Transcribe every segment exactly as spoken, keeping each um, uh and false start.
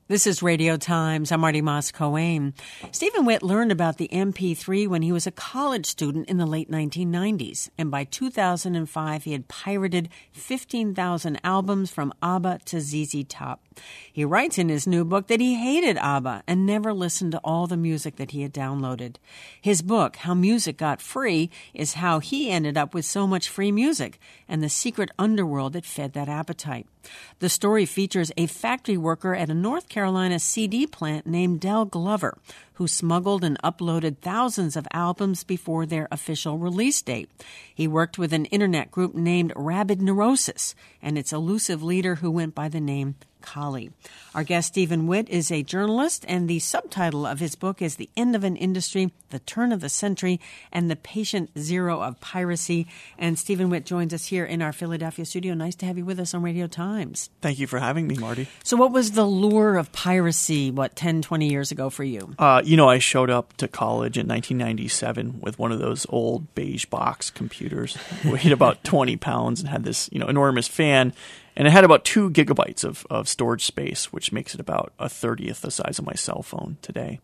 This is Radio Times. I'm Marty Moss-Coane. Stephen Witt learned about the M P three when he was a college student in the late nineteen nineties. And by two thousand five, he had pirated fifteen thousand albums from ABBA to Z Z Top. He writes in his new book that he hated ABBA and never listened to all the music that he had downloaded. His book, How Music Got Free, is how he ended up with so much free music and the secret underworld that fed that appetite. The story features a factory worker at a North Carolina C D plant named Del Glover, who smuggled and uploaded thousands of albums before their official release date. He worked with an internet group named Rabid Neurosis and its elusive leader who went by the name Kali. Our guest, Stephen Witt, is a journalist, and the subtitle of his book is The End of an Industry, The Turn of the Century, and the Patient Zero of Piracy. And Stephen Witt joins us here in our Philadelphia studio. Nice to have you with us on Radio Times. Thank you for having me, Marty. So what was the lure of piracy, what, ten, twenty years ago for you? Uh, you know, I showed up to college in nineteen ninety-seven with one of those old beige box computers, weighed about twenty pounds and had this, you know, enormous fan. And it had about two gigabytes of, of storage space, which makes it about a thirtieth the size of my cell phone today.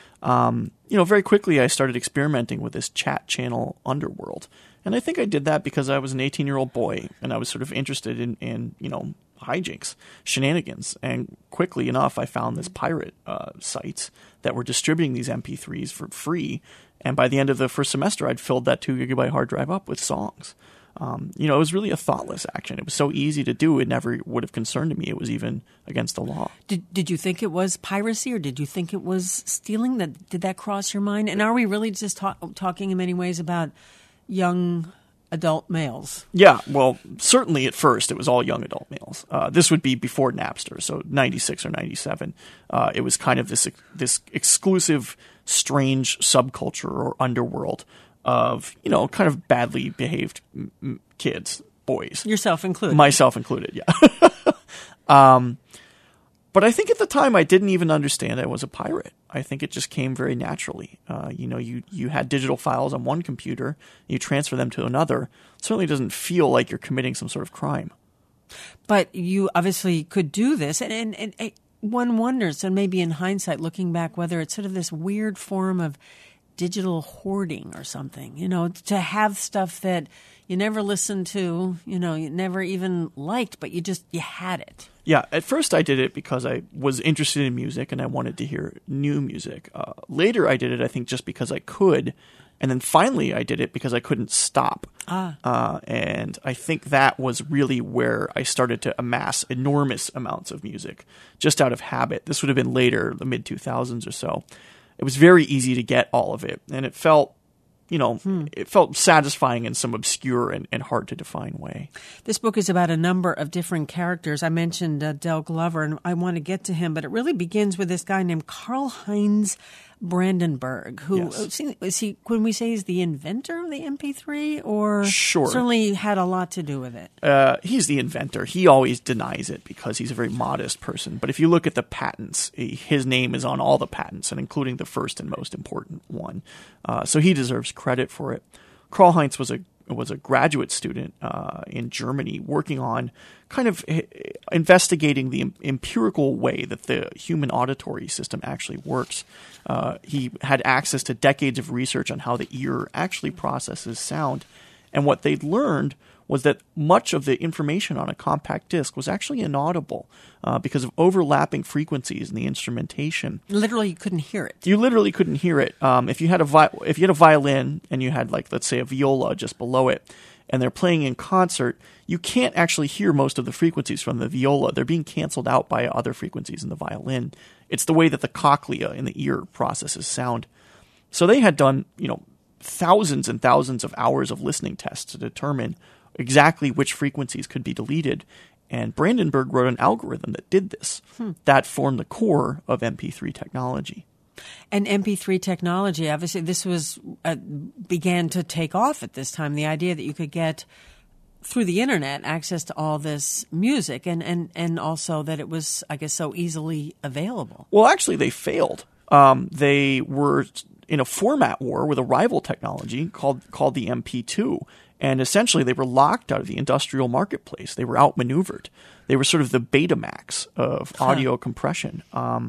Um, you know, very quickly I started experimenting with this chat channel underworld. And I think I did that because I was an eighteen-year-old boy and I was sort of interested in, in you know, hijinks, shenanigans. And quickly enough, I found this pirate uh, sites that were distributing these M P threes for free. And by the end of the first semester, I'd filled that two gigabyte hard drive up with songs. Um, you know, it was really a thoughtless action. It was so easy to do, it never would have concerned me. It was even against the law. Did Did you think it was piracy, or did you think it was stealing? That Did that cross your mind? And are we really just ta- talking in many ways about young adult males? Yeah, well, certainly at first it was all young adult males. Uh, this would be before Napster, so ninety-six or ninety-seven. Uh, it was kind of this this exclusive, strange subculture or underworld of, you know, kind of badly behaved m- kids, boys. Yourself included. Myself included, yeah. um, but I think at the time I didn't even understand I was a pirate. I think it just came very naturally. Uh, you know, you, you had digital files on one computer, you transfer them to another. It certainly doesn't feel like you're committing some sort of crime. But you obviously could do this, and, and, and, and one wonders, and maybe in hindsight, looking back, whether it's sort of this weird form of digital hoarding or something, you know, to have stuff that you never listened to, you know, you never even liked, but you just, you had it. Yeah, at first I did it because I was interested in music and I wanted to hear new music. Uh, later I did it, I think, just because I could. And then finally I did it because I couldn't stop. Ah. Uh, and I think that was really where I started to amass enormous amounts of music, just out of habit. This would have been later, the mid two thousands or so. It was very easy to get all of it, and it felt, you know, hmm. it felt satisfying in some obscure and, and hard to define way. This book is about a number of different characters. I mentioned uh, Del Glover, and I want to get to him, but it really begins with this guy named Karlheinz Brandenburg, who yes. is he? When we say he's the inventor of the M P three, or sure. certainly had a lot to do with it. Uh, he's the inventor. He always denies it because he's a very modest person. But if you look at the patents, he, his name is on all the patents, and including the first and most important one. Uh, so he deserves credit for it. Karlheinz was a was a graduate student uh, in Germany working on kind of investigating the empirical way that the human auditory system actually works. Uh, he had access to decades of research on how the ear actually processes sound. And what they'd learned was that much of the information on a compact disc was actually inaudible uh, because of overlapping frequencies in the instrumentation. Literally, you couldn't hear it. You literally couldn't hear it. Um, if you had a vi- if you had a violin and you had, like, let's say, a viola just below it, and they're playing in concert, you can't actually hear most of the frequencies from the viola. They're being canceled out by other frequencies in the violin. It's the way that the cochlea in the ear processes sound. So they had done, you know, thousands and thousands of hours of listening tests to determine exactly which frequencies could be deleted. And Brandenburg wrote an algorithm that did this. Hmm. That formed the core of M P three technology. And M P three technology, obviously, this was uh, began to take off at this time. The idea that you could get, through the internet, access to all this music, and, and, and also that it was, I guess, so easily available. Well, actually, they failed. Um, they were in a format war with a rival technology called called the M P two. And essentially, they were locked out of the industrial marketplace. They were outmaneuvered. They were sort of the Betamax of huh. audio compression. Um,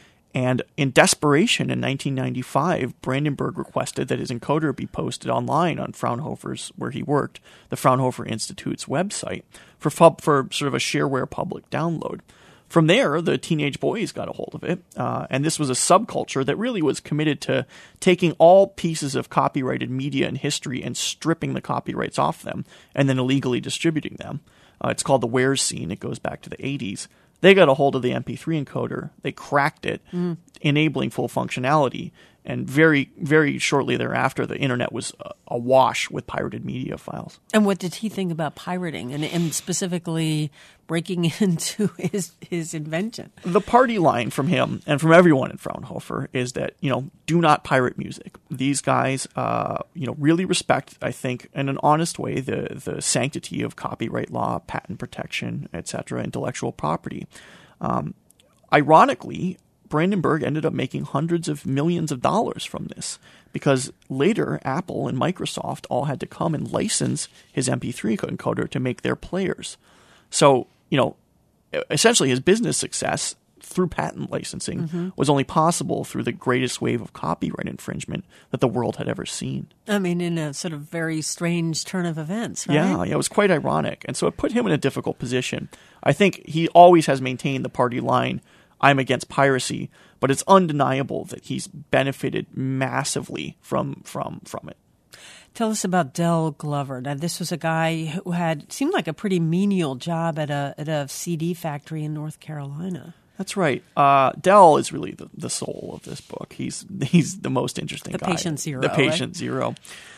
and in desperation, in nineteen ninety-five, Brandenburg requested that his encoder be posted online on Fraunhofer's, where he worked, the Fraunhofer Institute's website, for, pub, for sort of a shareware public download. From there, the teenage boys got a hold of it, uh, and this was a subculture that really was committed to taking all pieces of copyrighted media and history and stripping the copyrights off them, and then illegally distributing them. Uh, it's called the wares scene. It goes back to the eighties. They got a hold of the M P three encoder. They cracked it, mm. enabling full functionality. And very, very shortly thereafter, the internet was uh, awash with pirated media files. And what did he think about pirating and, and specifically breaking into his his invention? The party line from him and from everyone in Fraunhofer is that, you know, do not pirate music. These guys, uh, you know, really respect, I think, in an honest way, the the sanctity of copyright law, patent protection, et cetera, intellectual property. Um, ironically, Brandenburg ended up making hundreds of millions of dollars from this because later Apple and Microsoft all had to come and license his M P three encoder to make their players. So, you know, essentially his business success through patent licensing mm-hmm. was only possible through the greatest wave of copyright infringement that the world had ever seen. I mean, in a sort of very strange turn of events, right? Yeah, yeah, it was quite ironic. And so it put him in a difficult position. I think he always has maintained the party line, I'm against piracy, but it's undeniable that he's benefited massively from from from it. Tell us about Del Glover. Now, this was a guy who had seemed like a pretty menial job at a at a C D factory in North Carolina. That's right. Uh, Del is really the, the soul of this book. He's he's the most interesting the guy. The patient zero. The patient right? zero.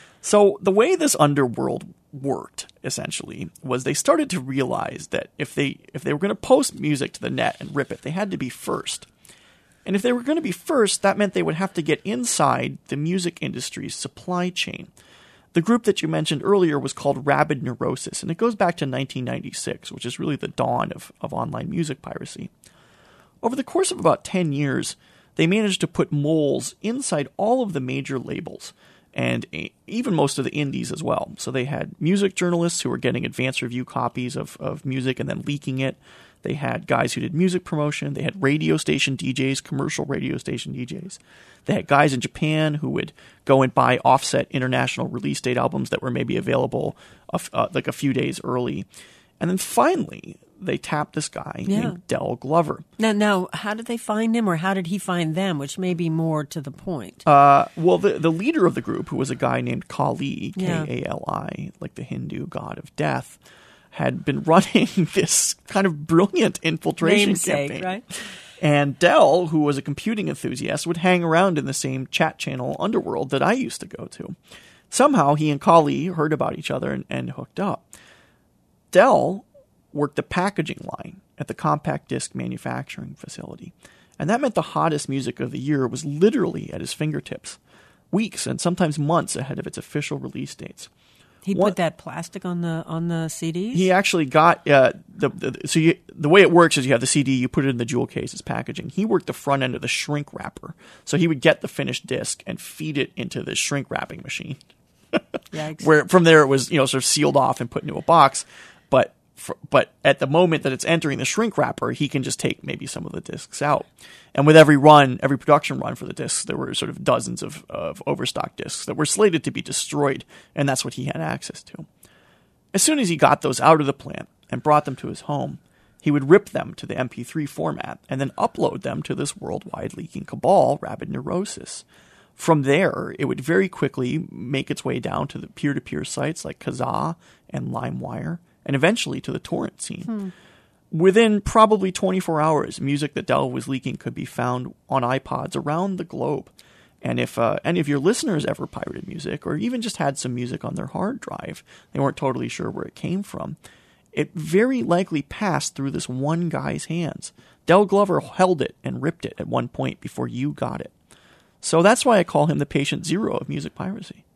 So the way this underworld worked, essentially, was they started to realize that if they if they were going to post music to the net and rip it, they had to be first. And if they were going to be first, that meant they would have to get inside the music industry's supply chain. The group that you mentioned earlier was called Rabid Neurosis, and it goes back to nineteen ninety-six, which is really the dawn of, of online music piracy. Over the course of about ten years, they managed to put moles inside all of the major labels, and even most of the indies as well. So they had music journalists who were getting advanced review copies of, of music and then leaking it. They had guys who did music promotion. They had radio station D Js, commercial radio station D Js. They had guys in Japan who would go and buy offset international release date albums that were maybe available a, uh, like a few days early. And then finally, they tapped this guy yeah. named Del Glover. Now, now, how did they find him, or how did he find them, which may be more to the point? Uh, well, the, the leader of the group, who was a guy named Kali, yeah. K A L I, like the Hindu god of death, had been running this kind of brilliant infiltration Namesake, campaign. Right? And Del, who was a computing enthusiast, would hang around in the same chat channel underworld that I used to go to. Somehow, he and Kali heard about each other and, and hooked up. Del worked the packaging line at the compact disc manufacturing facility. And that meant the hottest music of the year was literally at his fingertips, weeks and sometimes months ahead of its official release dates. He put that plastic on the on the C Ds? He actually got uh, the, the so you, the way it works is you have the C D, you put it in the jewel case as packaging. He worked the front end of the shrink wrapper, so he would get the finished disc and feed it into the shrink wrapping machine. Yikes. Where from there it was, you know, sort of sealed off and put into a box, but for, but at the moment that it's entering the shrink wrapper, he can just take maybe some of the discs out. And with every run, every production run for the discs, there were sort of dozens of, of overstock discs that were slated to be destroyed, and that's what he had access to. As soon as he got those out of the plant and brought them to his home, he would rip them to the M P three format and then upload them to this worldwide leaking cabal, Rabid Neurosis. From there, it would very quickly make its way down to the peer-to-peer sites like Kazaa and LimeWire, and eventually to the torrent scene. Hmm. Within probably twenty-four hours, music that Del was leaking could be found on iPods around the globe. And if uh, any of your listeners ever pirated music, or even just had some music on their hard drive, they weren't totally sure where it came from, it very likely passed through this one guy's hands. Del Glover held it and ripped it at one point before you got it. So that's why I call him the patient zero of music piracy.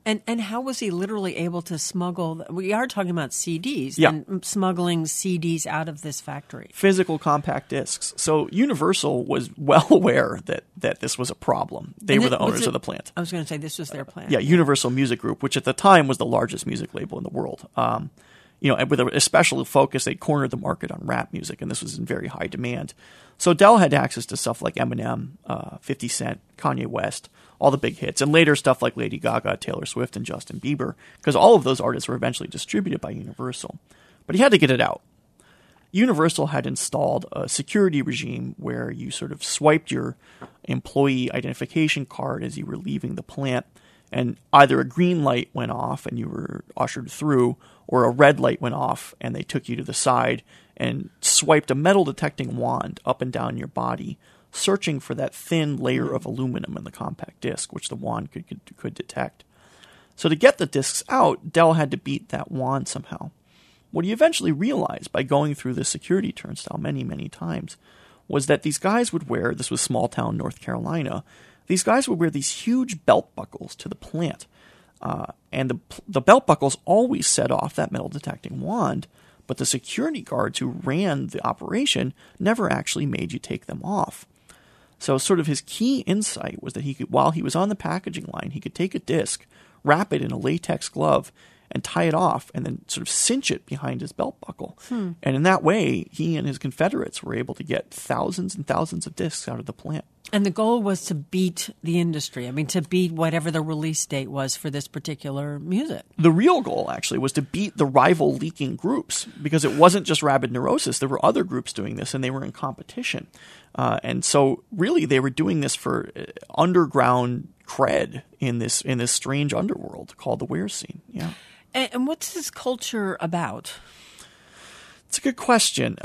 And and how was he literally able to smuggle? We are talking about C Ds, Yeah. and smuggling C Ds out of this factory. Physical compact discs. So Universal was well aware that, that this was a problem. They And were it- the was owners it- of the plant. I was going to say this was their plan. Yeah, Universal Music Group, which at the time was the largest music label in the world. Um, you know, and with a special focus, they cornered the market on rap music, and this was in very high demand. So Dell had access to stuff like Eminem, uh, fifty Cent, Kanye West, all the big hits, and later stuff like Lady Gaga, Taylor Swift, and Justin Bieber, because all of those artists were eventually distributed by Universal. But he had to get it out. Universal had installed a security regime where you sort of swiped your employee identification card as you were leaving the plant, and either a green light went off and you were ushered through, or a red light went off and they took you to the side and swiped a metal detecting wand up and down your body, searching for that thin layer of aluminum in the compact disc, which the wand could, could, could detect. So to get the discs out, Dell had to beat that wand somehow. What he eventually realized by going through the security turnstile many, many times was that these guys would wear, this was small town North Carolina, these guys would wear these huge belt buckles to the plant. Uh, and the, the belt buckles always set off that metal detecting wand, but the security guards who ran the operation never actually made you take them off. So sort of his key insight was that he could, while he was on the packaging line, he could take a disc, wrap it in a latex glove, and tie it off, and then sort of cinch it behind his belt buckle. Hmm. And in that way, he and his Confederates were able to get thousands and thousands of discs out of the plant. And the goal was to beat the industry. I mean, to beat whatever the release date was for this particular music. The real goal, actually, was to beat the rival leaking groups, because it wasn't just Rabid Neurosis. There were other groups doing this, and they were in competition. Uh, and so, really, they were doing this for uh, underground cred in this in this strange underworld called the Weird Scene. Yeah. And, and what's this culture about? It's a good question.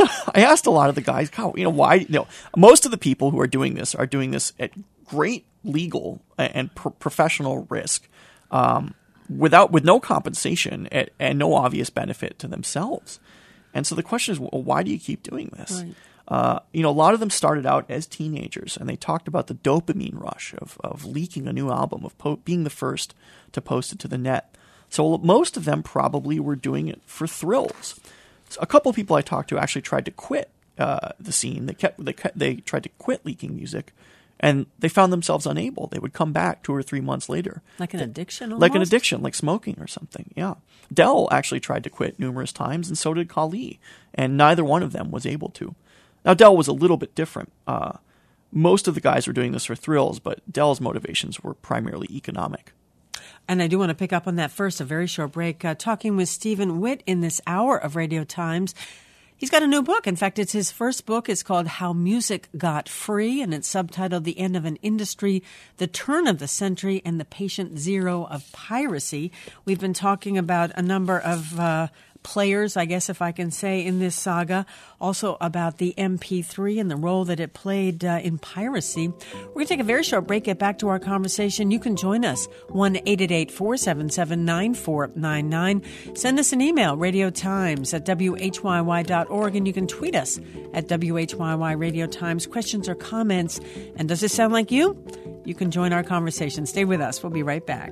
I asked a lot of the guys, how, you know, why, you know, most of the people who are doing this are doing this at great legal and pro- professional risk, um, without, with no compensation and, and no obvious benefit to themselves. And so the question is, well, why do you keep doing this? Right. Uh, you know, a lot of them started out as teenagers, and they talked about the dopamine rush of, of leaking a new album, of po- being the first to post it to the net. So most of them probably were doing it for thrills. So a couple of people I talked to actually tried to quit uh, the scene. They kept they kept, they tried to quit leaking music, and they found themselves unable. They would come back two or three months later, like an addiction, almost? like an addiction, like smoking or something. Yeah, Dell actually tried to quit numerous times, and so did Kali, and neither one of them was able to. Now Dell was a little bit different. Uh, most of the guys were doing this for thrills, but Dell's motivations were primarily economic. And I do want to pick up on that first, a very short break, uh, talking with Stephen Witt in this hour of Radio Times. He's got a new book. In fact, it's his first book. It's called How Music Got Free, and it's subtitled The End of an Industry, The Turn of the Century, and the Patient Zero of Piracy. We've been talking about a number of uh, players, I guess if I can say, in this saga. Also about the M P three and the role that it played uh, in piracy. We're going to take a very short break, get back to our conversation. You can join us, one eight eight eight, four seven seven, nine four nine nine. Send us an email, radiotimes at w h y y dot org, and you can tweet us at W H Y Y Radio Times, questions or comments. And does this sound like you? You can join our conversation. Stay with us. We'll be right back.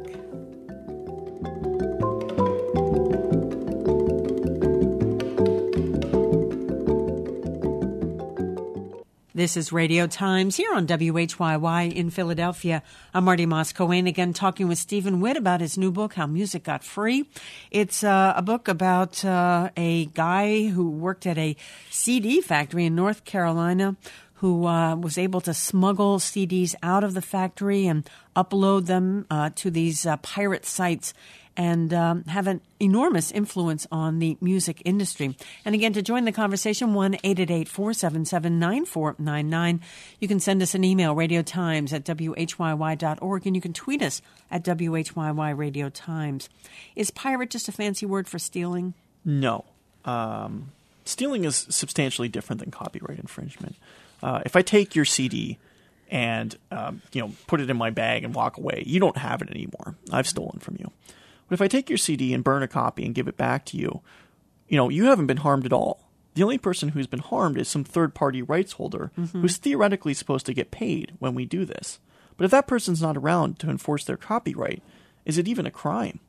This is Radio Times here on W H Y Y in Philadelphia. I'm Marty Moss-Coane, again talking with Stephen Witt about his new book, How Music Got Free. It's uh, a book about uh, a guy who worked at a C D factory in North Carolina who uh, was able to smuggle C Ds out of the factory and upload them uh, to these uh, pirate sites and um, have an enormous influence on the music industry. And again, to join the conversation, one eight eight eight, four seven seven, nine four nine nine. You can send us an email, radiotimes at w h y y dot org, and you can tweet us at W H Y Y Radio Times. Is pirate just a fancy word for stealing? No. Um, stealing is substantially different than copyright infringement. Uh, if I take your C D and um, you know put it in my bag and walk away, you don't have it anymore. I've stolen from you. But if I take your C D and burn a copy and give it back to you, you know, you haven't been harmed at all. The only person who's been harmed is some third-party rights holder mm-hmm. who's theoretically supposed to get paid when we do this. But if that person's not around to enforce their copyright, is it even a crime?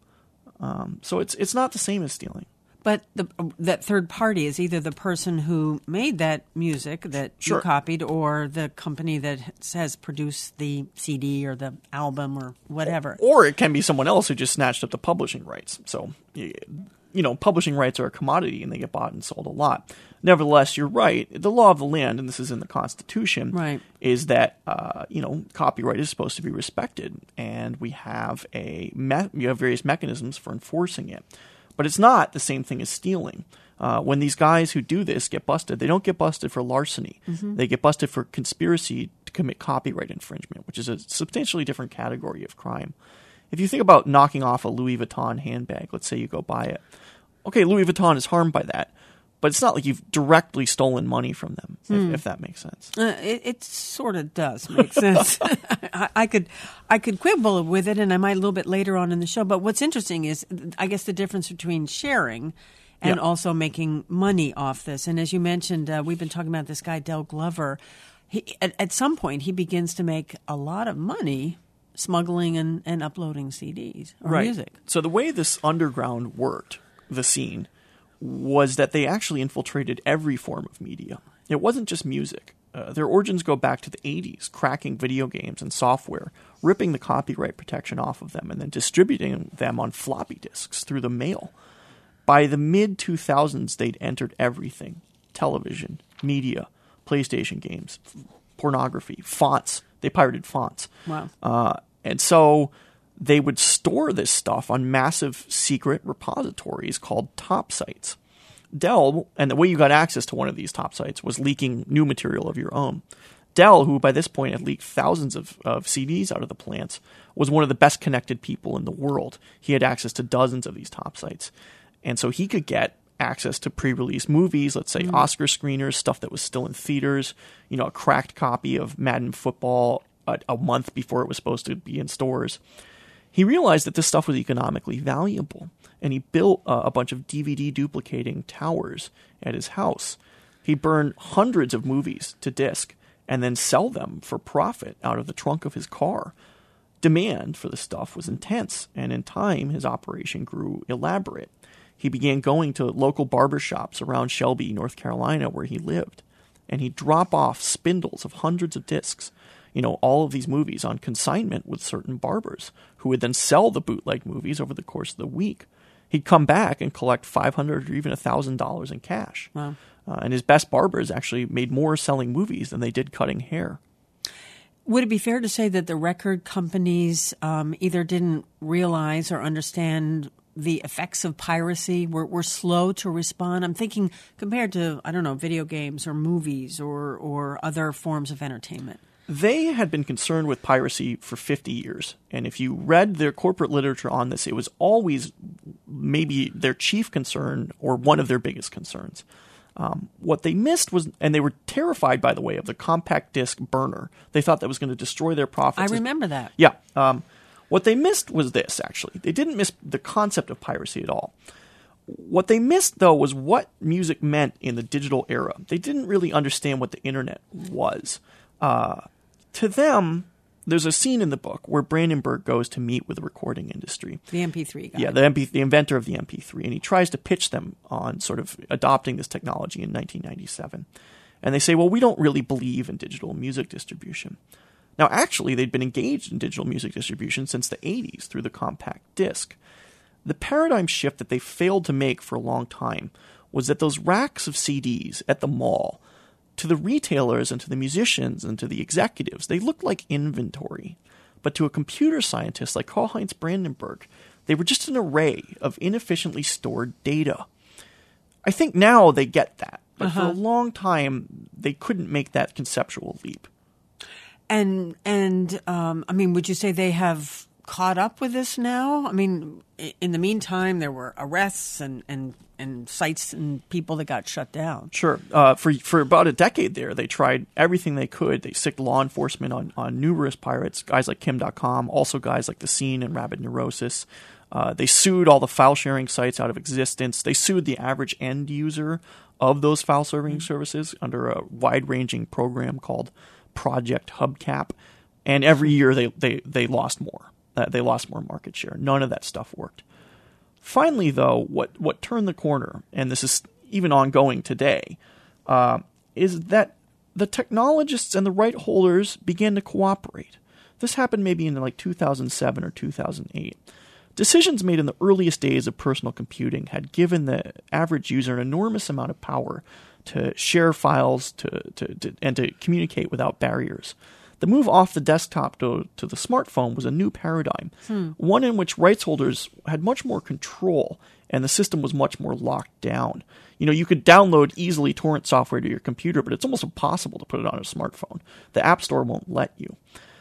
Um, so it's it's not the same as stealing. But the, that third party is either the person who made that music that Sure. you copied, or the company that has produced the C D or the album or whatever. Or it can be someone else who just snatched up the publishing rights. So, you know, publishing rights are a commodity and they get bought and sold a lot. Nevertheless, you're right. The law of the land, and this is in the Constitution, Right. is that, uh, you know, copyright is supposed to be respected. And we have a me- you have various mechanisms for enforcing it. But it's not the same thing as stealing. Uh, when these guys who do this get busted, they don't get busted for larceny. Mm-hmm. They get busted for conspiracy to commit copyright infringement, which is a substantially different category of crime. If you think about knocking off a Louis Vuitton handbag, let's say you go buy it. Okay, Louis Vuitton is harmed by that, but it's not like you've directly stolen money from them, mm. if, if that makes sense. Uh, it, it sort of does make sense. I, I could I could quibble with it, and I might a little bit later on in the show. But what's interesting is, I guess, the difference between sharing and yeah. also making money off this. And as you mentioned, uh, we've been talking about this guy, Del Glover. He, at, at some point, he begins to make a lot of money smuggling and, and uploading C Ds or right. music. So the way this underground worked, the scene, was that they actually infiltrated every form of media. It wasn't just music. Uh, their origins go back to the eighties, cracking video games and software, ripping the copyright protection off of them, and then distributing them on floppy disks through the mail. By the mid two thousands, they'd entered everything: television, media, PlayStation games, f- pornography, fonts. They pirated fonts. Wow. Uh, and so they would store this stuff on massive secret repositories called top sites. Dell, and the way you got access to one of these top sites was leaking new material of your own. Dell, who by this point had leaked thousands of, of C Ds out of the plants, was one of the best connected people in the world. He had access to dozens of these top sites. And so he could get access to pre-release movies, let's say mm. Oscar screeners, stuff that was still in theaters, you know, a cracked copy of Madden Football a, a month before it was supposed to be in stores. He realized that this stuff was economically valuable, and he built uh, a bunch of D V D duplicating towers at his house. He burned hundreds of movies to disc and then sell them for profit out of the trunk of his car. Demand for the stuff was intense, and in time his operation grew elaborate. He began going to local barbershops around Shelby, North Carolina, where he lived, and he'd drop off spindles of hundreds of discs, you know, all of these movies on consignment with certain barbers, who would then sell the bootleg movies over the course of the week. He'd come back and collect five hundred dollars or even one thousand dollars in cash. Wow. Uh, and his best barbers actually made more selling movies than they did cutting hair. Would it be fair to say that the record companies um, either didn't realize or understand the effects of piracy, were, were slow to respond? I'm thinking compared to, I don't know, video games or movies or, or other forms of entertainment. They had been concerned with piracy for fifty years. And if you read their corporate literature on this, it was always maybe their chief concern or one of their biggest concerns. Um, what they missed was, and they were terrified, by the way, of the compact disc burner. They thought that was going to destroy their profits. I remember that. Yeah. Um, what they missed was this, actually. They didn't miss the concept of piracy at all. What they missed, though, was what music meant in the digital era. They didn't really understand what the internet was. Uh, to them, there's a scene in the book where Brandenburg goes to meet with the recording industry. The M P three guy. Yeah, the M P, the inventor of the M P three. And he tries to pitch them on sort of adopting this technology in nineteen ninety-seven. And they say, well, we don't really believe in digital music distribution. Now, actually, they'd been engaged in digital music distribution since the eighties through the compact disc. The paradigm shift that they failed to make for a long time was that those racks of C Ds at the mall, to the retailers and to the musicians and to the executives, they looked like inventory. But to a computer scientist like Karlheinz Brandenburg, they were just an array of inefficiently stored data. I think now they get that, but uh-huh. for a long time, they couldn't make that conceptual leap. And, and um, I mean, would you say they have caught up with this now? I mean, in the meantime, there were arrests and, and, and sites and people that got shut down. Sure. Uh, for for about a decade there, they tried everything they could. They sicked law enforcement on, on numerous pirates, guys like Kim dot com, also guys like The Scene and Rabid Neurosis. Uh, they sued all the file-sharing sites out of existence. They sued the average end user of those file-serving mm-hmm. services under a wide-ranging program called Project Hubcap. And every year they, they, they lost more. Uh, they lost more market share. None of that stuff worked. Finally, though, what, what turned the corner, and this is even ongoing today, uh, is that the technologists and the right holders began to cooperate. This happened maybe in like two thousand seven or two thousand eight. Decisions made in the earliest days of personal computing had given the average user an enormous amount of power to share files to, to, to and to communicate without barriers. The move off the desktop to, to the smartphone was a new paradigm, hmm. one in which rights holders had much more control and the system was much more locked down. You know, you could download easily torrent software to your computer, but it's almost impossible to put it on a smartphone. The App Store won't let you.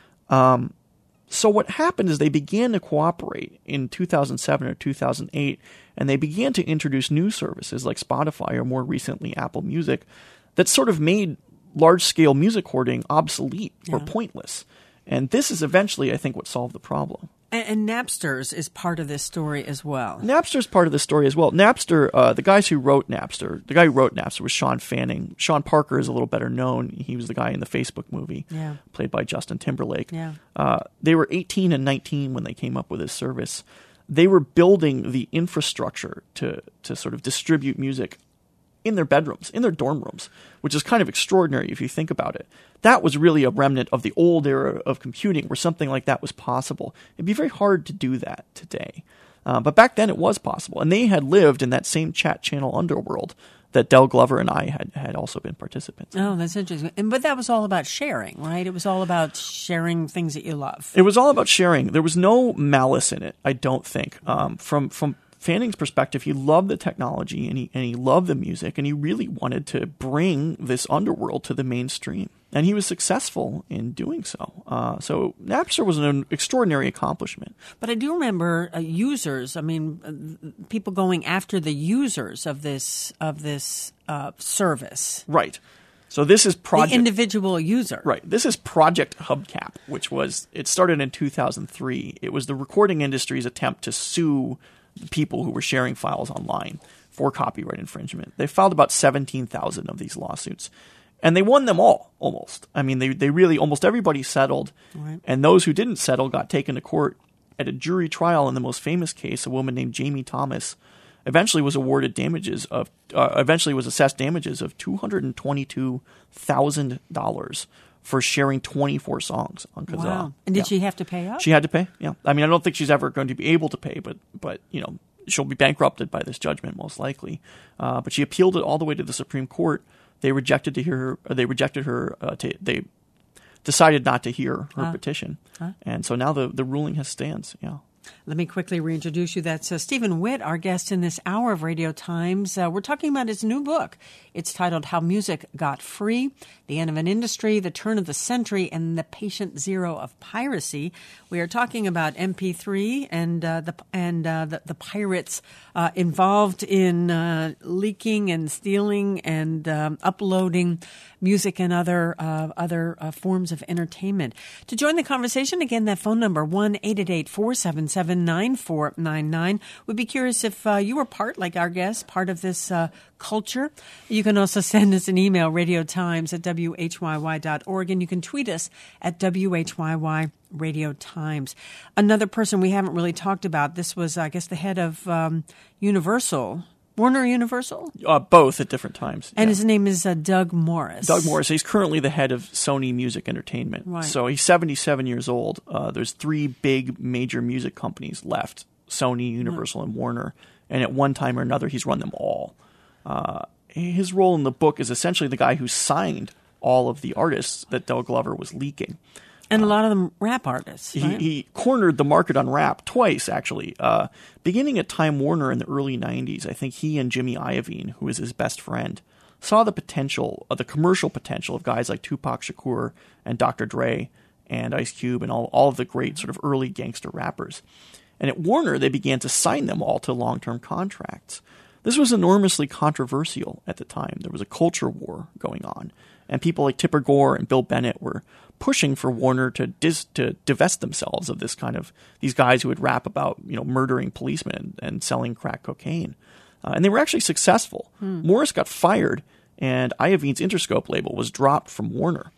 Um, so what happened is they began to cooperate in two thousand seven or two thousand eight, and they began to introduce new services like Spotify or more recently Apple Music that sort of made large-scale music hoarding obsolete yeah. or pointless. And this is eventually, I think, what solved the problem. And, and Napster's is part of this story as well. Napster's part of the story as well. Napster, uh, the guys who wrote Napster, the guy who wrote Napster was Sean Fanning. Sean Parker is a little better known. He was the guy in the Facebook movie, yeah. played by Justin Timberlake. Yeah. Uh, they were eighteen and nineteen when they came up with this service. They were building the infrastructure to to sort of distribute music in their bedrooms, in their dorm rooms, which is kind of extraordinary if you think about it. That was really a remnant of the old era of computing where something like that was possible. It'd be very hard to do that today. Uh, but back then it was possible. And they had lived in that same chat channel underworld that Del Glover and I had, had also been participants in. Oh, that's interesting. And, but that was all about sharing, right? It was all about sharing things that you love. It was all about sharing. There was no malice in it, I don't think. Um, from from Fanning's perspective, he loved the technology and he and he loved the music, and he really wanted to bring this underworld to the mainstream. And he was successful in doing so. Uh, so Napster was an extraordinary accomplishment. But I do remember uh, users. I mean, uh, people going after the users of this of this uh, service. Right. So this is project the individual user. Right. This is Project Hubcap, which was it started in two thousand three. It was the recording industry's attempt to sue the people who were sharing files online for copyright infringement. They filed about seventeen thousand of these lawsuits. And they won them all, almost. I mean, they they really, almost everybody settled. Right. And those who didn't settle got taken to court at a jury trial. In the most famous case, a woman named Jamie Thomas eventually was awarded damages of, uh, eventually was assessed damages of two hundred twenty-two thousand dollars for sharing twenty-four songs on Kazaa. Wow. And did yeah. she have to pay up? She had to pay, yeah. I mean, I don't think she's ever going to be able to pay, but, but you know, she'll be bankrupted by this judgment, most likely. Uh, but she appealed it all the way to the Supreme Court. They rejected to hear her. They rejected her. Uh, to, they decided not to hear her huh? petition, huh? and so now the the ruling has stands. Yeah. Let me quickly reintroduce you. That's uh, Stephen Witt, our guest in this hour of Radio Times. Uh, we're talking about his new book. It's titled How Music Got Free, The End of an Industry, The Turn of the Century, and the Patient Zero of Piracy. We are talking about M P three and uh, the and uh, the, the pirates uh, involved in uh, leaking and stealing and um, uploading music and other uh, other uh, forms of entertainment. To join the conversation, again, that phone number, one eight eight eight, four seven seven, nine four nine nine. We'd be curious if uh, you were part, like our guest, part of this uh, culture. You can also send us an email, radiotimes at w h y y dot org, and you can tweet us at W H Y Y Radio Times. Another person we haven't really talked about, this was, I guess, the head of um, Universal, Warner Universal? Uh, both at different times. And yeah. his name is uh, Doug Morris. Doug Morris. He's currently the head of Sony Music Entertainment. Right. So he's seventy-seven years old. Uh, there's three big major music companies left, Sony, Universal, right. and Warner. And at one time or another, he's run them all. Uh, his role in the book is essentially the guy who signed all of the artists that Doug Glover was leaking. And a lot of them rap artists. Right? He, he cornered the market on rap twice, actually. Uh, beginning at Time Warner in the early nineties, I think he and Jimmy Iovine, who was his best friend, saw the potential, uh, the commercial potential of guys like Tupac Shakur and Doctor Dre and Ice Cube and all, all of the great sort of early gangster rappers. And at Warner, they began to sign them all to long-term contracts. This was enormously controversial at the time. There was a culture war going on. And people like Tipper Gore and Bill Bennett were pushing for Warner to dis, to divest themselves of this kind of these guys who would rap about, you know, murdering policemen and, and selling crack cocaine. Uh, and they were actually successful. Hmm. Morris got fired, and Iovine's Interscope label was dropped from Warner.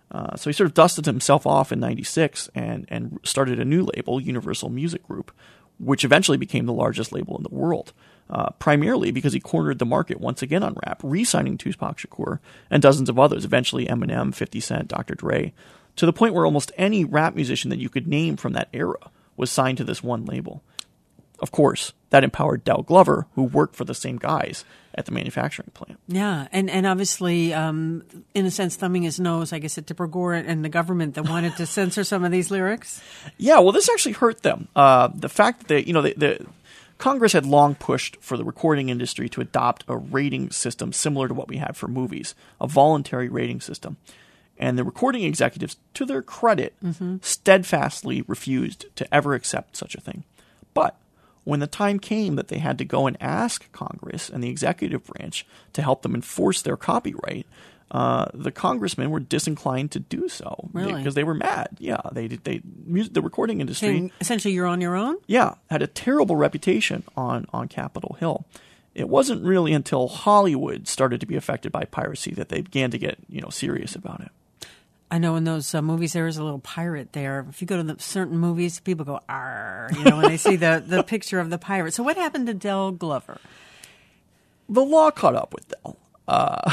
Uh, so he sort of dusted himself off in ninety-six and, and started a new label, Universal Music Group, which eventually became the largest label in the world, uh, primarily because he cornered the market once again on rap, re-signing Tupac Shakur and dozens of others, eventually Eminem, fifty Cent, Doctor Dre, to the point where almost any rap musician that you could name from that era was signed to this one label. Of course, that empowered Del Glover, who worked for the same guys at the manufacturing plant. Yeah, and, and obviously, um, in a sense, thumbing his nose, I guess, at Tipper Gore and the government that wanted to censor some of these lyrics. Yeah, well, this actually hurt them. Uh, the fact that they, you know, the, the Congress had long pushed for the recording industry to adopt a rating system similar to what we had for movies, a voluntary rating system. And the recording executives, to their credit, mm-hmm. steadfastly refused to ever accept such a thing. But when the time came that they had to go and ask Congress and the executive branch to help them enforce their copyright, uh, the congressmen were disinclined to do so. Really? Because they were mad. Yeah, they they the recording industry. Saying, essentially, you're on your own? Yeah, had a terrible reputation on, on Capitol Hill. It wasn't really until Hollywood started to be affected by piracy that they began to get, you know, serious about it. I know in those uh, movies there is a little pirate there. If you go to the certain movies, people go, "Arr," you know, when they see the, the picture of the pirate. So what happened to Del Glover? The law caught up with Del. Uh,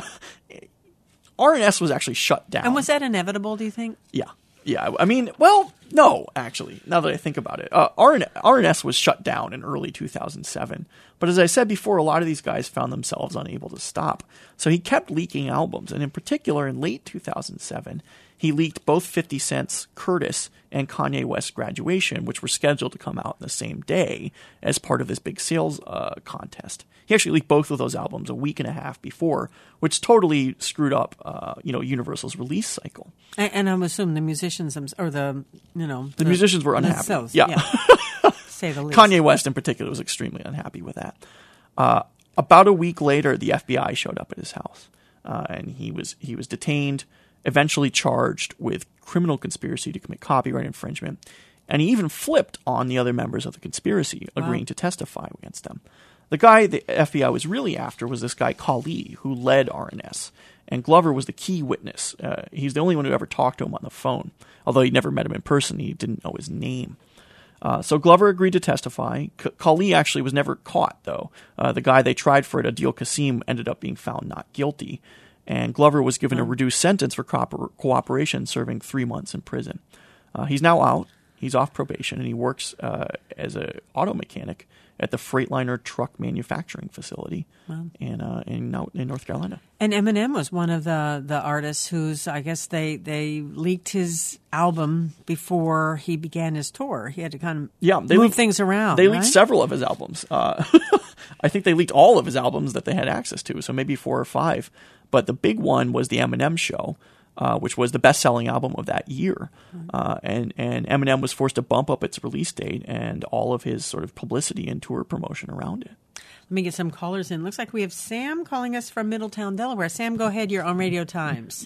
R and S was actually shut down. And was that inevitable, do you think? Yeah. Yeah. I mean, well, no, actually, now that I think about it. Uh, R and S was shut down in early two thousand seven. But as I said before, a lot of these guys found themselves unable to stop. So he kept leaking albums. And in particular, in late two thousand seven, he leaked both fifty Cent's Curtis and Kanye West's Graduation, which were scheduled to come out the same day as part of this big sales uh, contest. He actually leaked both of those albums a week and a half before, which totally screwed up, uh, you know, Universal's release cycle. And, and I'm assuming the musicians, or the, you know. The, the musicians were unhappy. Themselves, yeah. yeah. Say the least. Kanye West in particular was extremely unhappy with that. Uh, about a week later, the F B I showed up at his house, uh, and he was he was detained, eventually charged with criminal conspiracy to commit copyright infringement, and he even flipped on the other members of the conspiracy, agreeing wow. to testify against them. The guy the F B I was really after was this guy Kali, who led R and S, and Glover was the key witness. Uh, he's the only one who ever talked to him on the phone. Although he never met him in person, he didn't know his name. Uh, so Glover agreed to testify. K- Kali actually was never caught, though. Uh, the guy they tried for it, Adil Qasim, ended up being found not guilty. And Glover was given a reduced sentence for co- cooperation, serving three months in prison. Uh, he's now out. He's off probation, and he works uh, as an auto mechanic at the Freightliner truck manufacturing facility wow. in, uh, in in North Carolina. And Eminem was one of the, the artists who's, I guess they, they leaked his album before he began his tour. He had to kind of yeah, they move leaked, things around. They right? leaked several of his albums. Uh, I think they leaked all of his albums that they had access to, so maybe four or five. But the big one was the Eminem Show, uh, which was the best-selling album of that year. Mm-hmm. Uh, and, and Eminem was forced to bump up its release date and all of his sort of publicity and tour promotion around it. Let me get some callers in. Looks like we have Sam calling us from Middletown, Delaware. Sam, go ahead. You're on Radio Times.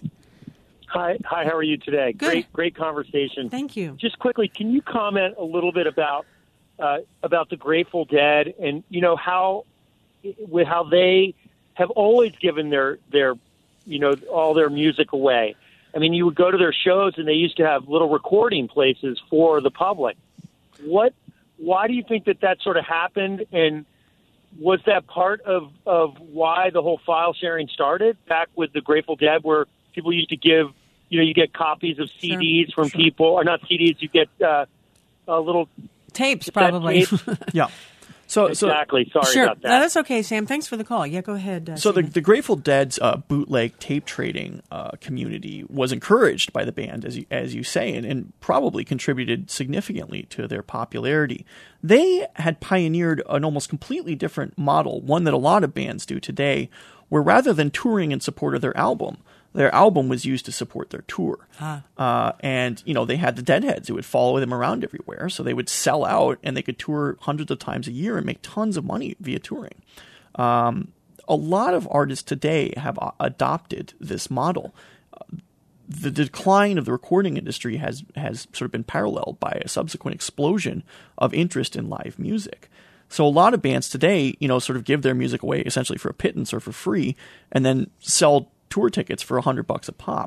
Hi, hi. How are you today? Good. Great, great conversation. Thank you. Just quickly, can you comment a little bit about uh, about the Grateful Dead and you know how with how they have always given their their you know all their music away. I mean, you would go to their shows and they used to have little recording places for the public. What? Why do you think that that sort of happened? And was that part of, of why the whole file sharing started back with the Grateful Dead, where people used to give, you know, you get copies of C Ds sure, from sure. people, or not C Ds, you get uh, a little tapes, probably. Tape. yeah. So, exactly. So, Sorry sure. about that. No, that's okay, Sam. Thanks for the call. Yeah, go ahead. Uh, so the, the Grateful Dead's uh, bootleg tape trading uh, community was encouraged by the band, as you, as you say, and, and probably contributed significantly to their popularity. They had pioneered an almost completely different model, one that a lot of bands do today, where rather than touring in support of their album, their album was used to support their tour. Ah. Uh, and, you know, they had the Deadheads who would follow them around everywhere. So they would sell out and they could tour hundreds of times a year and make tons of money via touring. Um, a lot of artists today have uh, adopted this model. Uh, the decline of the recording industry has, has sort of been paralleled by a subsequent explosion of interest in live music. So a lot of bands today, you know, sort of give their music away essentially for a pittance or for free and then sell tour tickets for a hundred bucks a pop.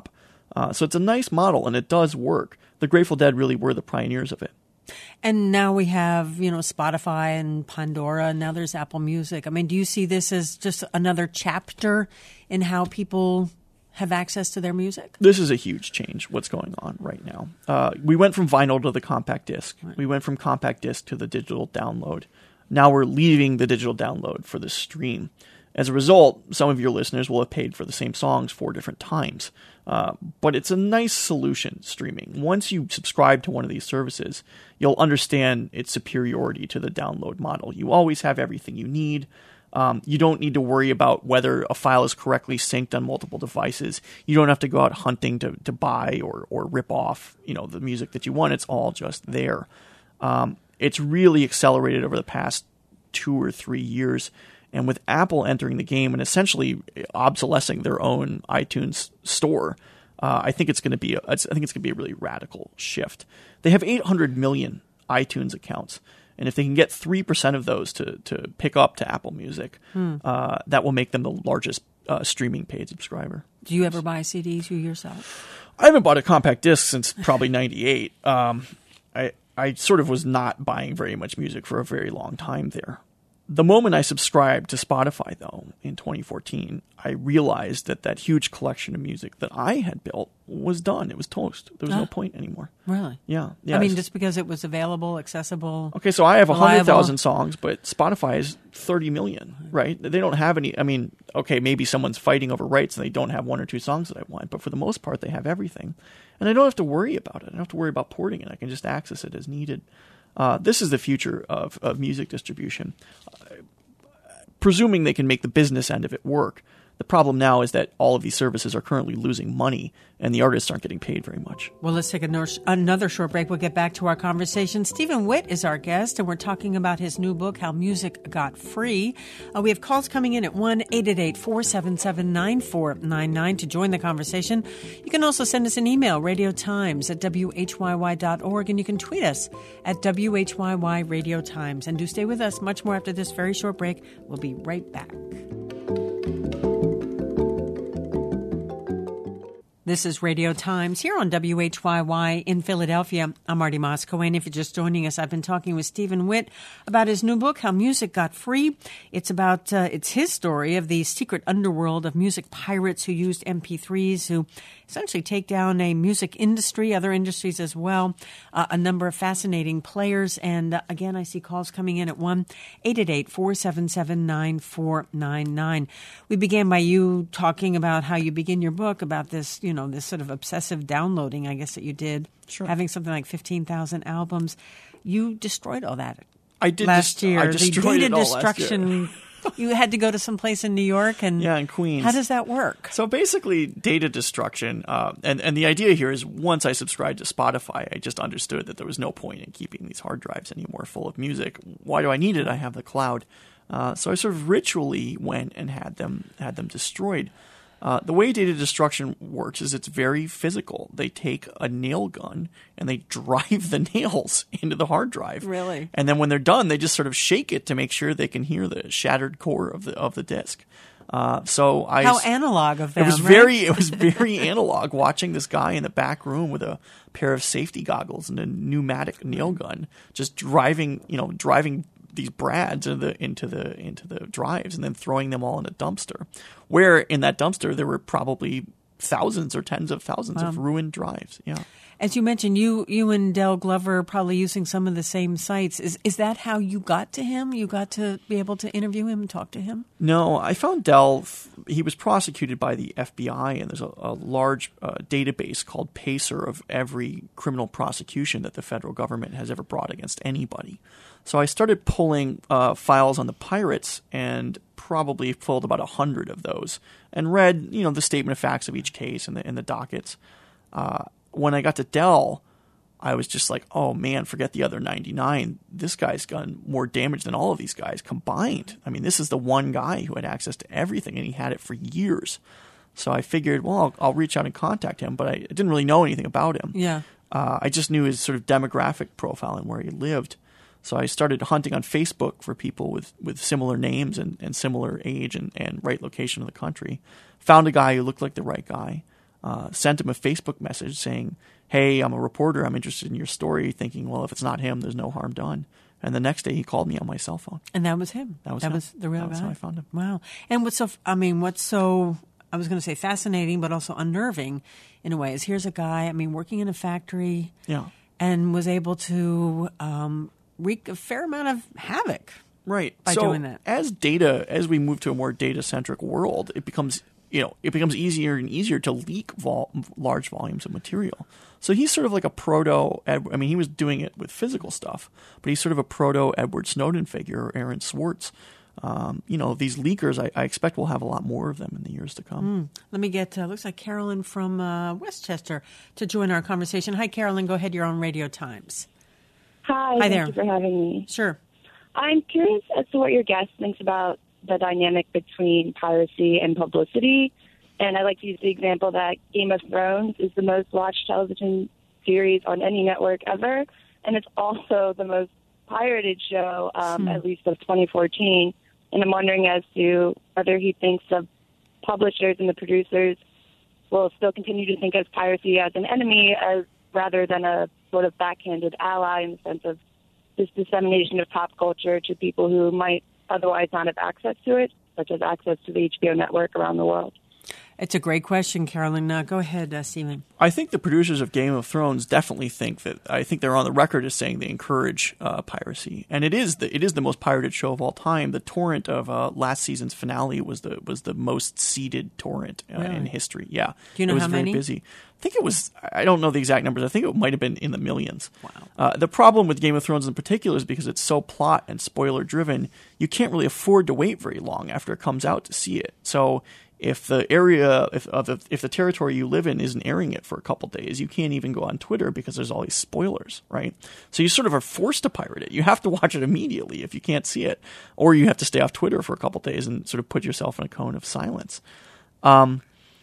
Uh, so it's a nice model, and it does work. The Grateful Dead really were the pioneers of it. And now we have, you know, Spotify and Pandora, and now there's Apple Music. I mean, do you see this as just another chapter in how people have access to their music? This is a huge change, what's going on right now. Uh, we went from vinyl to the compact disc. Right. We went from compact disc to the digital download. Now we're leaving the digital download for the stream. As a result, some of your listeners will have paid for the same songs four different times. Uh, but it's a nice solution, streaming. Once you subscribe to one of these services, you'll understand its superiority to the download model. You always have everything you need. Um, you don't need to worry about whether a file is correctly synced on multiple devices. You don't have to go out hunting to, to buy or, or rip off, you know, the music that you want. It's all just there. Um, it's really accelerated over the past two or three years. And with Apple entering the game and essentially obsolescing their own iTunes store, uh, I think it's going to be a, I think it's going to be a really radical shift. They have eight hundred million iTunes accounts, and if they can get three percent of those to to pick up to Apple Music, hmm. uh, that will make them the largest uh, streaming paid subscriber. Do you ever buy C Ds you yourself? I haven't bought a compact disc since probably ninety-eight. Um, I I sort of was not buying very much music for a very long time there. The moment I subscribed to Spotify, though, in twenty fourteen, I realized that that huge collection of music that I had built was done. It was toast. There was huh? no point anymore. Really? Yeah. yeah I mean, just because it was available, accessible. Okay, so I have one hundred thousand songs, but Spotify is thirty million, right? They don't have any. I mean, okay, maybe someone's fighting over rights and they don't have one or two songs that I want, but for the most part, they have everything. And I don't have to worry about it. I don't have to worry about porting it. I can just access it as needed. Uh, this is the future of, of music distribution. Uh, presuming they can make the business end of it work. The problem now is that all of these services are currently losing money, and the artists aren't getting paid very much. Well, let's take a nor- another short break. We'll get back to our conversation. Stephen Witt is our guest, and we're talking about his new book, How Music Got Free. Uh, we have calls coming in at one eight eight eight, four seven seven, nine four nine nine to join the conversation. You can also send us an email, radio times at w h y y dot org, and you can tweet us at W H Y Y Radio Times. And do stay with us. Much more after this very short break. We'll be right back. This is Radio Times here on W H Y Y in Philadelphia. I'm Marty Moscow, and if you're just joining us, I've been talking with Stephen Witt about his new book, How Music Got Free. It's about, uh, it's his story of the secret underworld of music pirates who used M P threes, who essentially take down a music industry, other industries as well, uh, a number of fascinating players. And uh, again, I see calls coming in at one eight eight eight, four seven seven, nine four nine nine. We began by you talking about how you begin your book about this, you know, this sort of obsessive downloading, I guess, that you did, sure. having something like fifteen thousand albums. You destroyed all that I did last dest- year. I destroyed the data it all destruction. Last year. You had to go to some place in New York, and yeah, in Queens. How does that work? So basically, data destruction, uh, and and the idea here is once I subscribed to Spotify, I just understood that there was no point in keeping these hard drives anymore full of music. Why do I need it? I have the cloud. Uh, so I sort of ritually went and had them had them destroyed. Uh, the way data destruction works is it's very physical. They take a nail gun and they drive the nails into the hard drive. Really? And then when they're done, they just sort of shake it to make sure they can hear the shattered core of the of the disk. Uh, so I how analog of them. It was right? very it was very analog. Watching this guy in the back room with a pair of safety goggles and a pneumatic nail gun, just driving you know driving. these brads into the into the into the drives and then throwing them all in a dumpster, where in that dumpster there were probably thousands or tens of thousands wow. of ruined drives. Yeah. As you mentioned, you you and Del Glover are probably using some of the same sites. Is is that how you got to him? You got to be able to interview him and talk to him? No, I found Del. He was prosecuted by the F B I, and there's a, a large uh, database called PACER of every criminal prosecution that the federal government has ever brought against anybody. So I started pulling uh, files on the pirates and probably pulled about a hundred of those and read, you know, the statement of facts of each case and the, and the dockets. Uh, when I got to Del, I was just like, oh man, forget the other ninety-nine. This guy's done more damage than all of these guys combined. I mean, this is the one guy who had access to everything, and he had it for years. So I figured, well, I'll, I'll reach out and contact him, but I didn't really know anything about him. Yeah. Uh, I just knew his sort of demographic profile and where he lived. So I started hunting on Facebook for people with, with similar names and, and similar age and, and right location of the country. Found a guy who looked like the right guy. uh, sent him a Facebook message saying, hey, I'm a reporter. I'm interested in your story, thinking, well, if it's not him, there's no harm done. And the next day he called me on my cell phone. And that was him. That was that him. was the real that was guy. how I found him. Wow. And what's so, I mean, what's so, I was going to say fascinating, but also unnerving in a way is here's a guy, I mean, working in a factory Yeah. and was able to um, wreak a fair amount of havoc. Right. By so doing that. As data, as we move to a more data-centric world, it becomes, you know, it becomes easier and easier to leak vol- large volumes of material. So he's sort of like a proto, I mean, he was doing it with physical stuff, but he's sort of a proto Edward Snowden figure, or Aaron Swartz. Um, you know, these leakers, I, I expect we'll have a lot more of them in the years to come. Mm. Let me get, uh, looks like Carolyn from uh, Westchester to join our conversation. Hi, Carolyn. Go ahead. You're on Radio Times. Hi. Hi thank there. you for having me. Sure. I'm curious as to what your guest thinks about the dynamic between piracy and publicity. And I like to use the example that Game of Thrones is the most watched television series on any network ever. And it's also the most pirated show, um, Hmm. at least of twenty fourteen. And I'm wondering as to whether he thinks of publishers and the producers will still continue to think of piracy as an enemy as rather than a sort of backhanded ally in the sense of this dissemination of pop culture to people who might otherwise not have access to it, such as access to the H B O network around the world. It's a great question, Carolyn. Uh, go ahead, uh, Stephen. I think the producers of Game of Thrones definitely think that. I think they're on the record as saying they encourage uh, piracy, and it is the it is the most pirated show of all time. The torrent of uh, last season's finale was the was the most seeded torrent uh, Really? in history. Yeah, Do you know it was how very many? busy. I think it was. I don't know the exact numbers. I think it might have been in the millions. Wow. Uh, the problem with Game of Thrones in particular is because it's so plot and spoiler driven. You can't really afford to wait very long after it comes out to see it. So if the area, if of the, if the territory you live in isn't airing it for a couple days, you can't even go on Twitter because there's all these spoilers, right? So you sort of are forced to pirate it. You have to watch it immediately if you can't see it, or you have to stay off Twitter for a couple days and sort of put yourself in a cone of silence. Um,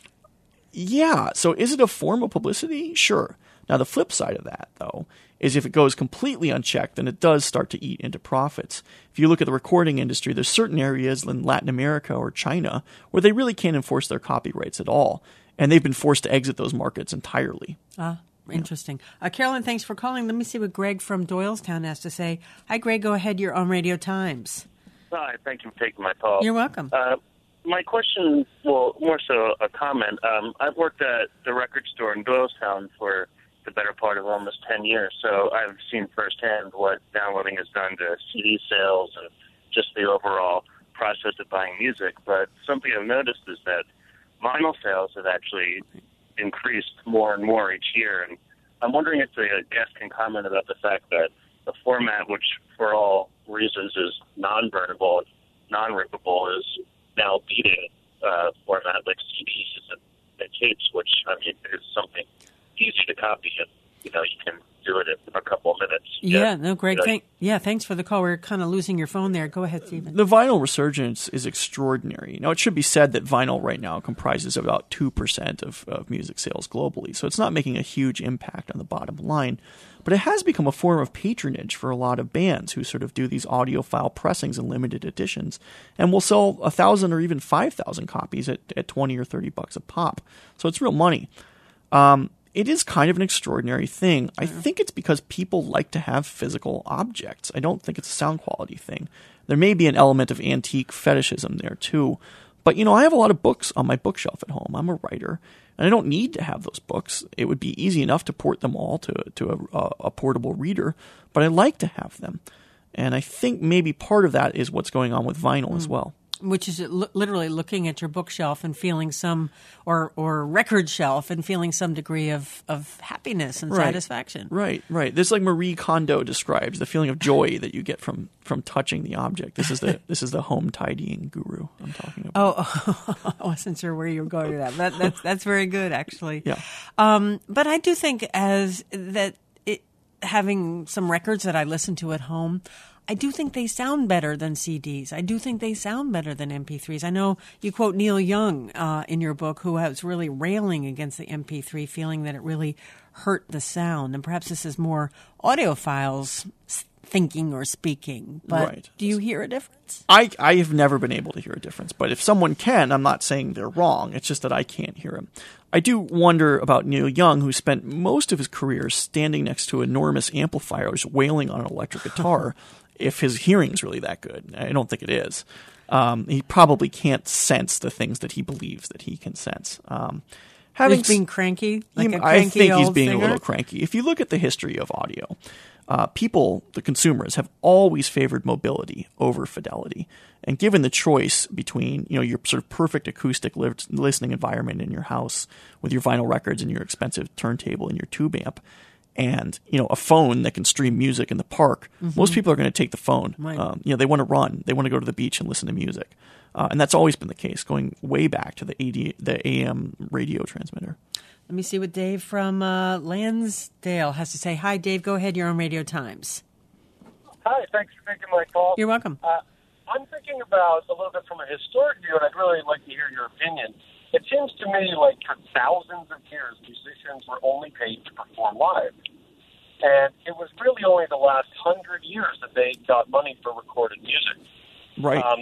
yeah. So is it a form of publicity? Sure. Now the flip side of that, though, is if it goes completely unchecked, then it does start to eat into profits. If you look at the recording industry, there's certain areas in Latin America or China where they really can't enforce their copyrights at all, and they've been forced to exit those markets entirely. Ah, interesting. Uh, Carolyn, thanks for calling. Let me see what Greg from Doylestown has to say. Hi, Greg. Go ahead. You're on Radio Times. Hi, thank you for taking my call. You're welcome. Uh, my question, well, more so a comment. Um, I've worked at the record store in Doylestown for the better part of almost ten years, so I've seen firsthand what downloading has done to C D sales and just the overall process of buying music. But something I've noticed is that vinyl sales have actually increased more and more each year, and I'm wondering if the guest can comment about the fact that the format, which for all reasons is non-burnable, non-rippable, is now beating uh, format like C Ds and, and tapes, which, I mean, is something easy to copy, and you know you can do it in a couple of minutes. Yeah, Yeah. no, Greg. Yeah. Thank, yeah, thanks for the call. We're kind of losing your phone there. Go ahead, Stephen. The vinyl resurgence is extraordinary. Now, it should be said that vinyl right now comprises about two percent of, of music sales globally, so it's not making a huge impact on the bottom line. But it has become a form of patronage for a lot of bands who sort of do these audiophile pressings and limited editions, and will sell one thousand or even five thousand copies at, at twenty or thirty bucks a pop. So it's real money. Um, It is kind of an extraordinary thing. I think it's because people like to have physical objects. I don't think it's a sound quality thing. There may be an element of antique fetishism there too. But, you know, I have a lot of books on my bookshelf at home. I'm a writer, and I don't need to have those books. It would be easy enough to port them all to, to a, a portable reader, but I like to have them. And I think maybe part of that is what's going on with vinyl mm. as well. Which is li- literally looking at your bookshelf and feeling some, or or record shelf and feeling some degree of, of happiness and right. satisfaction. Right, right. This is like Marie Kondo describes the feeling of joy that you get from, from touching the object. This is the this is the home tidying guru I'm talking about. Oh, I wasn't sure where you were going with that. that that's that's very good, actually. Yeah. Um, but I do think as that it, having some records that I listen to at home, I do think they sound better than C Ds. I do think they sound better than M P threes. I know you quote Neil Young uh, in your book, who was really railing against the M P three, feeling that it really hurt the sound. And perhaps this is more audiophiles' thinking or speaking. But Right. do you hear a difference? I, I have never been able to hear a difference, but if someone can, I'm not saying they're wrong. It's just that I can't hear him. I do wonder about Neil Young, who spent most of his career standing next to enormous amplifiers wailing on an electric guitar, if his hearing's really that good. I don't think it is. Um, he probably can't sense the things that he believes that he can sense. Um, having He's being cranky? Like he- a cranky I think he's old being singer? a little cranky. If you look at the history of audio, uh, people, the consumers, have always favored mobility over fidelity. And given the choice between, you know, your sort of perfect acoustic li- listening environment in your house with your vinyl records and your expensive turntable and your tube amp, and, you know, a phone that can stream music in the park, mm-hmm. most people are going to take the phone. Right. Um, you know, they want to run. They want to go to the beach and listen to music. Uh, and that's always been the case, going way back to the A D, the A M radio transmitter. Let me see what Dave from uh, Lansdale has to say. Hi, Dave. Go ahead. You're on Radio Times. Hi, thanks for taking my call. You're welcome. Uh, I'm thinking about a little bit from a historic view, and I'd really like to hear your opinion. It seems to me like for thousands of years, musicians were only paid to perform live. And it was really only the last hundred years that they got money for recorded music. Right. Um,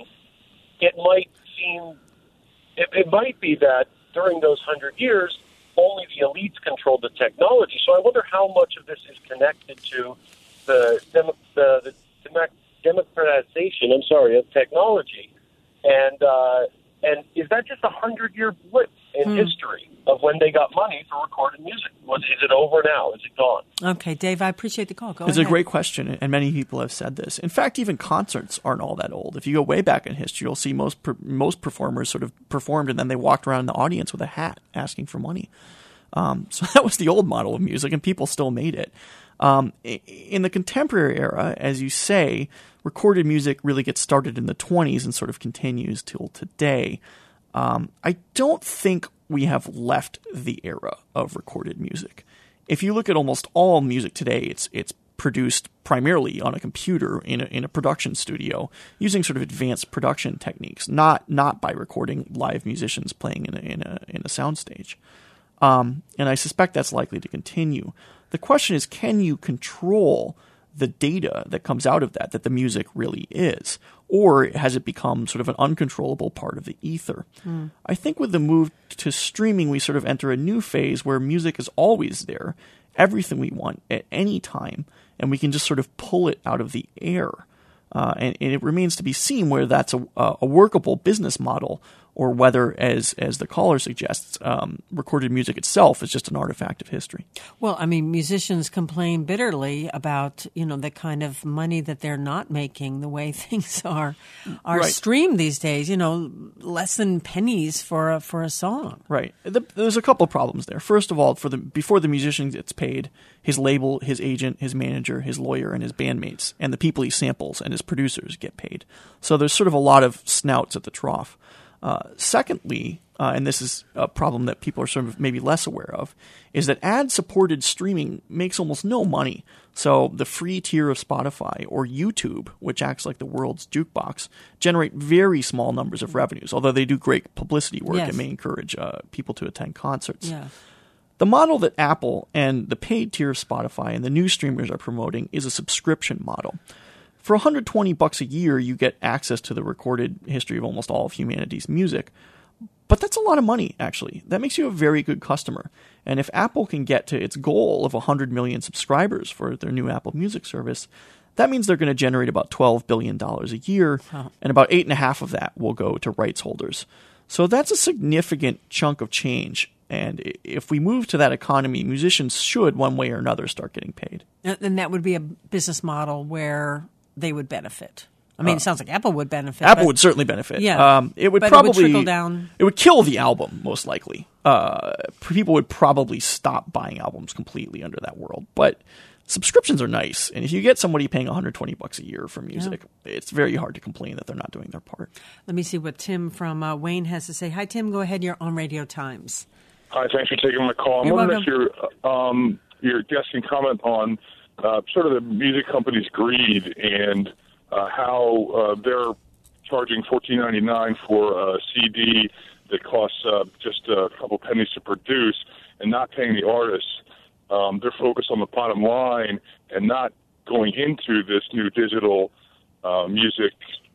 it might seem, it, it might be that during those hundred years, only the elites controlled the technology. So I wonder how much of this is connected to the demo, the, the demo, democratization, I'm sorry, of technology. And uh, and is that just a hundred-year blip in Hmm. history of when they got money for recorded music? Was, is it over now? Is it gone? Okay, Dave, I appreciate the call. Go It's ahead. a great question, and many people have said this. In fact, even concerts aren't all that old. If you go way back in history, you'll see most per, most performers sort of performed, and then they walked around in the audience with a hat asking for money. Um, so that was the old model of music, and people still made it. Um, in the contemporary era, as you say, recorded music really gets started in the twenties and sort of continues till today. Um, I don't think we have left the era of recorded music. If you look at almost all music today, it's it's produced primarily on a computer in a, in a production studio using sort of advanced production techniques, not not by recording live musicians playing in a in a in a soundstage. Um, and I suspect that's likely to continue. The question is, can you control the data that comes out of that, that the music really is? Or has it become sort of an uncontrollable part of the ether? Mm. I think with the move to streaming, we sort of enter a new phase where music is always there, everything we want at any time, and we can just sort of pull it out of the air. Uh, and, and it remains to be seen whether that's a, a workable business model or whether, as as the caller suggests, um, recorded music itself is just an artifact of history. Well, I mean, musicians complain bitterly about, you know, the kind of money that they're not making, the way things are are Right. streamed these days. You know, less than pennies for a, for a song. Right. The, there's a couple of problems there. First of all, for the before the musician gets paid, his label, his agent, his manager, his lawyer, and his bandmates, and the people he samples and his producers get paid. So there's sort of a lot of snouts at the trough. Uh, secondly, uh, and this is a problem that people are sort of maybe less aware of, is that ad-supported streaming makes almost no money. So the free tier of Spotify or YouTube, which acts like the world's jukebox, generate very small numbers of revenues, although they do great publicity work Yes. and may encourage uh, people to attend concerts. Yeah. The model that Apple and the paid tier of Spotify and the new streamers are promoting is a subscription model. For one hundred twenty bucks a year, you get access to the recorded history of almost all of humanity's music. But that's a lot of money, actually. That makes you a very good customer. And if Apple can get to its goal of one hundred million subscribers for their new Apple Music service, that means they're going to generate about twelve billion dollars a year, Wow. and about eight and a half of that will go to rights holders. So that's a significant chunk of change. And i- if we move to that economy, musicians should, one way or another, start getting paid. And and that would be a business model where they would benefit. I mean, it sounds like Apple would benefit. Apple but- would certainly benefit. Yeah. Um, it would But it would probably trickle down. It would kill the album, most likely. Uh, people would probably stop buying albums completely under that world. But subscriptions are nice, and if you get somebody paying one hundred twenty bucks a year for music, it's very hard to complain that they're not doing their part. Let me see what Tim from uh, Wayne has to say. Hi, Tim. Go ahead. You're on Radio Times. Hi, thanks for taking my call. I'm You're wondering if welcome. your um, your guest can comment on uh, sort of the music companies' greed and uh, how uh, they're charging fourteen ninety-nine for a C D that costs uh, just a couple pennies to produce and not paying the artists. Um, they're focused on the bottom line and not going into this new digital uh, music,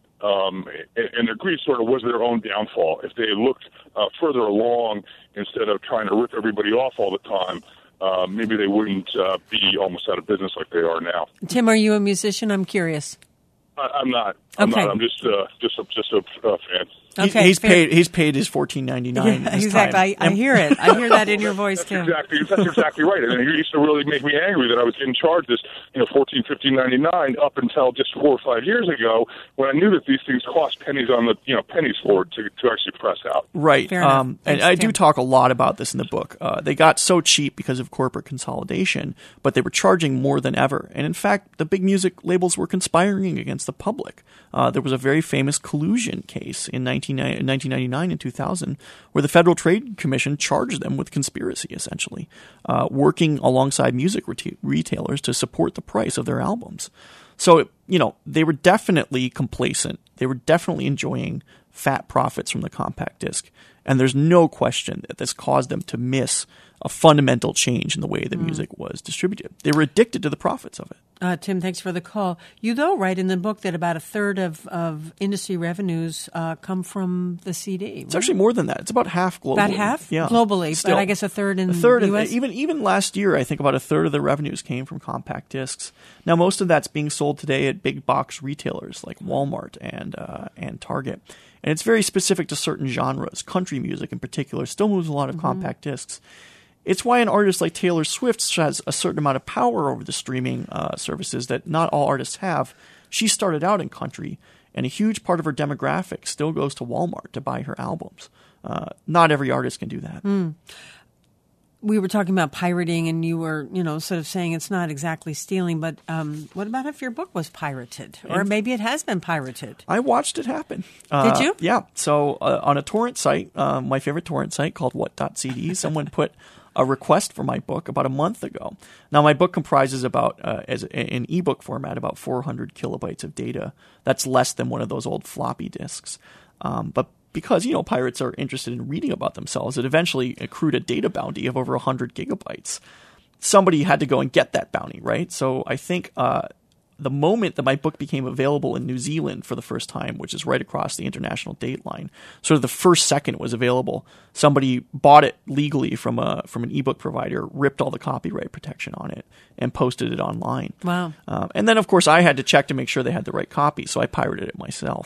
um, and, and their greed sort of was their own downfall. If they had looked uh, further along instead of trying to rip everybody off all the time, uh, maybe they wouldn't uh, be almost out of business like they are now. Tim, are you a musician? I'm curious. I, I'm not. I'm Okay. not. I'm just uh, just a, just a uh, fan. Okay, he's fair. paid. He's paid his fourteen ninety nine. Yeah, exactly. I, I hear it. I hear that in your voice, That's Tim. exactly that's exactly right. And it used to really make me angry that I was getting charged this, you know, fourteen, fifteen ninety nine up until just four or five years ago, when I knew that these things cost pennies on the, you know, pennies for it to to actually press out. Right. Fair enough. Um, and Thanks, I Tim. do talk a lot about this in the book. Uh, they got so cheap because of corporate consolidation, but they were charging more than ever. And in fact, the big music labels were conspiring against the public. Uh, there was a very famous collusion case in nineteen ninety-nine and two thousand where the Federal Trade Commission charged them with conspiracy, essentially, uh, working alongside music reta- retailers to support the price of their albums. So, you know, they were definitely complacent. They were definitely enjoying fat profits from the compact disc. And there's no question that this caused them to miss a fundamental change in the way the Mm. music was distributed. They were addicted to the profits of it. Uh, Tim, thanks for the call. You, though, write in the book that about a third of, of industry revenues uh, come from the C D. It's actually more than that. It's about half globally. About half? Yeah. Globally, Still. but I guess a third in a third the in- U S? even even last year, I think about a third of the revenues came from compact discs. Now, most of that's being sold today at big box retailers like Walmart and uh, and Target, and it's very specific to certain genres. Country music, in particular, still moves a lot of Mm-hmm. compact discs. It's why an artist like Taylor Swift has a certain amount of power over the streaming uh, services that not all artists have. She started out in country, and a huge part of her demographic still goes to Walmart to buy her albums. Uh, not every artist can do that. Mm. We were talking about pirating, and you were, you know, sort of saying it's not exactly stealing, but um, what about if your book was pirated? Or And- maybe it has been pirated. I watched it happen. Uh, Did you? Yeah. So uh, on a torrent site, uh, my favorite torrent site called what dot c d, someone put a request for my book about a month ago. Now, my book comprises about, uh, as an ebook format, about four hundred kilobytes of data. That's less than one of those old floppy disks. Um, but because, you know, pirates are interested in reading about themselves, it eventually accrued a data bounty of over one hundred gigabytes. Somebody had to go and get that bounty, right? So I think uh, the moment that my book became available in New Zealand for the first time, which is right across the international date line, sort of the first second it was available, somebody bought it legally from a from an ebook provider, ripped all the copyright protection on it, and posted it online. Wow. Um, and then, of course, I had to check to make sure they had the right copy, so I pirated it myself.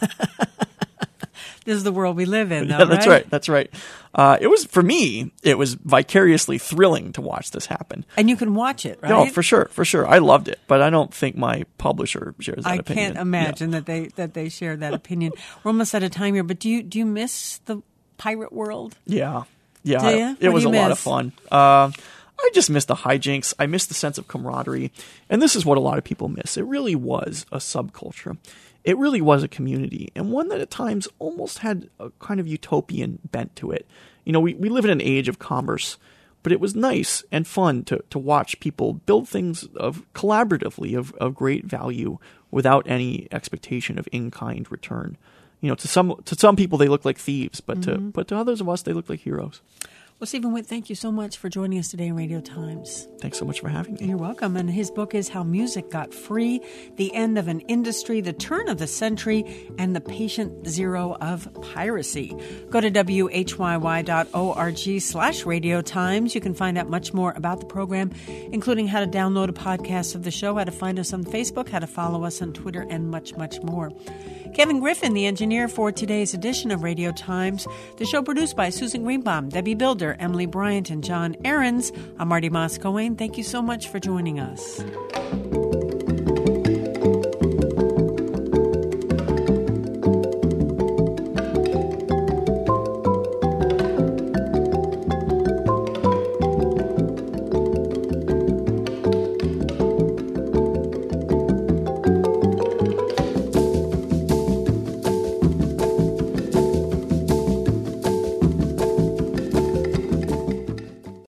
This is the world we live in, though, Yeah, that's right? right. That's right. Uh, it was, for me, it was vicariously thrilling to watch this happen. And you can watch it, right? No, for sure, for sure. I loved it, but I don't think my publisher shares that I opinion. can't imagine that they that they share that opinion. We're almost out of time here, but do you do you miss the pirate world? Yeah, yeah. Do ya? It What do was you a lot of miss? fun. Uh, I just miss the hijinks. I miss the sense of camaraderie, and this is what a lot of people miss. It really was a subculture. It really was a community, and one that at times almost had a kind of utopian bent to it. You know, we, we live in an age of commerce, but it was nice and fun to, to watch people build things of collaboratively of, of great value without any expectation of in-kind return. You know, to some to some people they look like thieves, but to Mm-hmm. but to others of us they look like heroes. Well, Stephen Witt, thank you so much for joining us today on Radio Times. Thanks so much for having me. You're welcome. And his book is How Music Got Free, The End of an Industry, The Turn of the Century, and the Patient Zero of Piracy. Go to W H Y Y dot org slash Radio Times. You can find out much more about the program, including how to download a podcast of the show, how to find us on Facebook, how to follow us on Twitter, and much, much more. Kevin Griffin, the engineer for today's edition of Radio Times. The show produced by Susan Greenbaum, Debbie Builder, Emily Bryant, and John Ahrens. I'm Marty Moss-Coane. Thank you so much for joining us.